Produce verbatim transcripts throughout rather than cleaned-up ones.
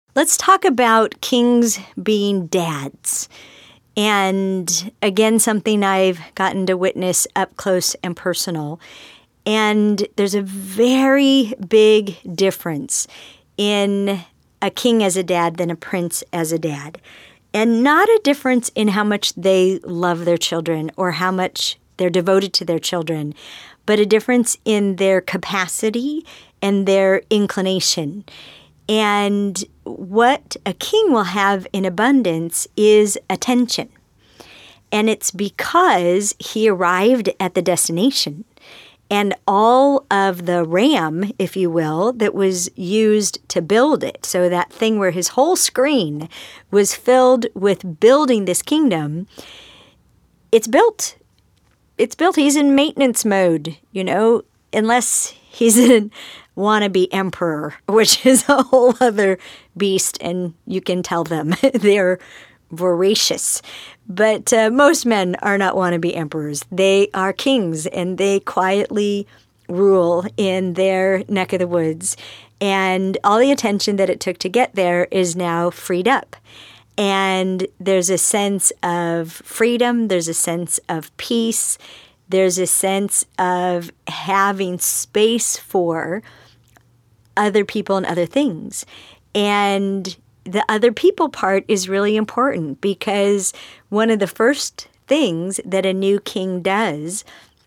Let's talk about kings being dads. And again, something I've gotten to witness up close and personal. And there's a very big difference in a king as a dad than a prince as a dad. And not a difference in how much they love their children or how much they're devoted to their children, but a difference in their capacity and their inclination. And what a king will have in abundance is attention. And it's because he arrived at the destination. And all of the RAM, if you will, that was used to build it, so that thing where his whole screen was filled with building this kingdom, it's built. It's built. He's in maintenance mode, you know, unless he's a wannabe emperor, which is a whole other beast, and you can tell them they're voracious. But uh, most men are not wannabe emperors. They are kings, and they quietly rule in their neck of the woods. And all the attention that it took to get there is now freed up. And there's a sense of freedom. There's a sense of peace. There's a sense of having space for other people and other things. And the other people part is really important because one of the first things that a new king does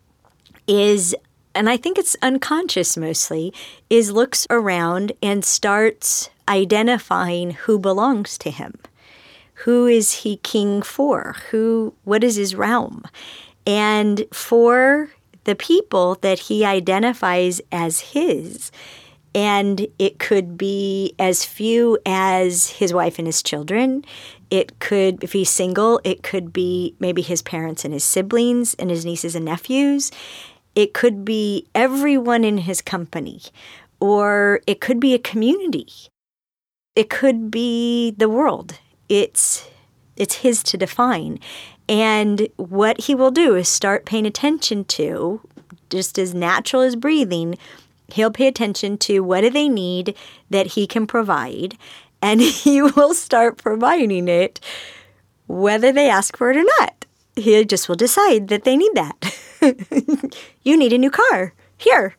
is, and I think it's unconscious mostly, is looks around and starts identifying who belongs to him. Who is he king for? Who, what is his realm? And for the people that he identifies as his, and it could be as few as his wife and his children. It could, if he's single, it could be maybe his parents and his siblings and his nieces and nephews. It could be everyone in his company, or it could be a community. It could be the world. It's it's his to define. And what he will do is start paying attention to, just as natural as breathing, he'll pay attention to what do they need that he can provide, and he will start providing it whether they ask for it or not. He just will decide that they need that. You need a new car. Here.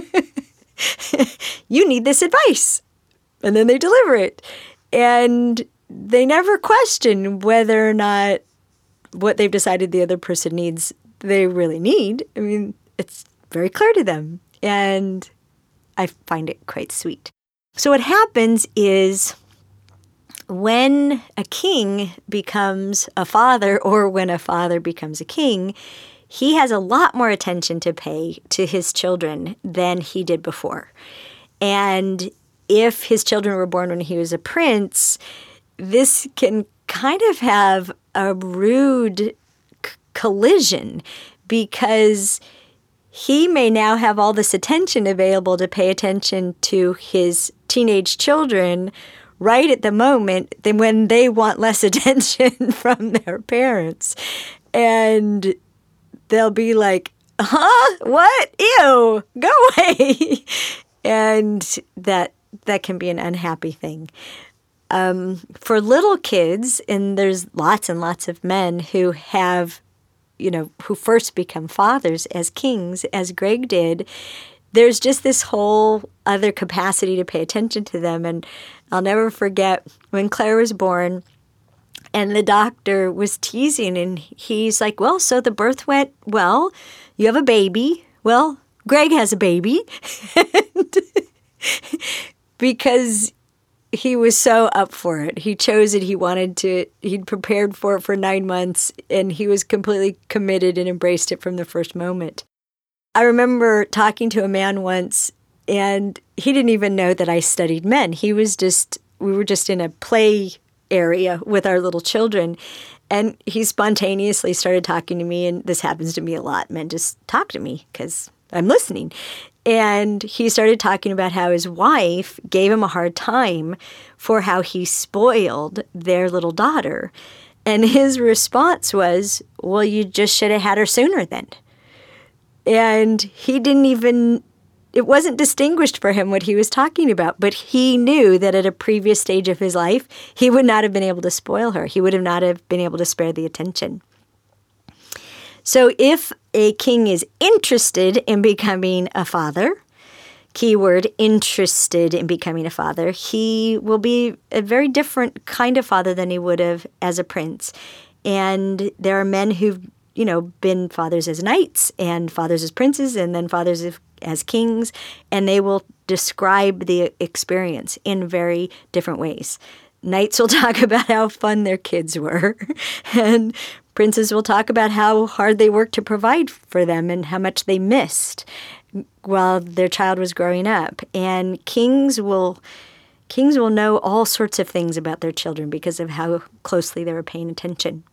You need this advice. And then they deliver it. And they never question whether or not what they've decided the other person needs they really need. I mean, it's very clear to them. And I find it quite sweet. So what happens is when a king becomes a father, or when a father becomes a king, he has a lot more attention to pay to his children than he did before. And if his children were born when he was a prince, this can kind of have a rude c- collision because he may now have all this attention available to pay attention to his teenage children right at the moment than when they want less attention from their parents. And they'll be like, huh? What? Ew, go away. And that that can be an unhappy thing. Um, for little kids, and there's lots and lots of men who have, you know, who first become fathers as kings, as Greg did, there's just this whole other capacity to pay attention to them. And I'll never forget when Claire was born and the doctor was teasing, and he's like, well, so the birth went well. You have a baby. Well, Greg has a baby. Because he was so up for it. He chose it. He wanted to, he'd prepared for it for nine months, and he was completely committed and embraced it from the first moment. I remember talking to a man once, and he didn't even know that I studied men. He was just, we were just in a play area with our little children, and he spontaneously started talking to me, and this happens to me a lot. Men just talk to me because I'm listening. And he started talking about how his wife gave him a hard time for how he spoiled their little daughter. And his response was, well, you just should have had her sooner then. And he didn't even it wasn't distinguished for him what he was talking about, but he knew that at a previous stage of his life, he would not have been able to spoil her. He would have not have been able to spare the attention. So if a king is interested in becoming a father, keyword interested in becoming a father, he will be a very different kind of father than he would have as a prince. And there are men who've, you know, been fathers as knights and fathers as princes and then fathers as, as kings, and they will describe the experience in very different ways. Knights will talk about how fun their kids were, and princes will talk about how hard they worked to provide for them and how much they missed while their child was growing up. And kings will kings will know all sorts of things about their children because of how closely they were paying attention.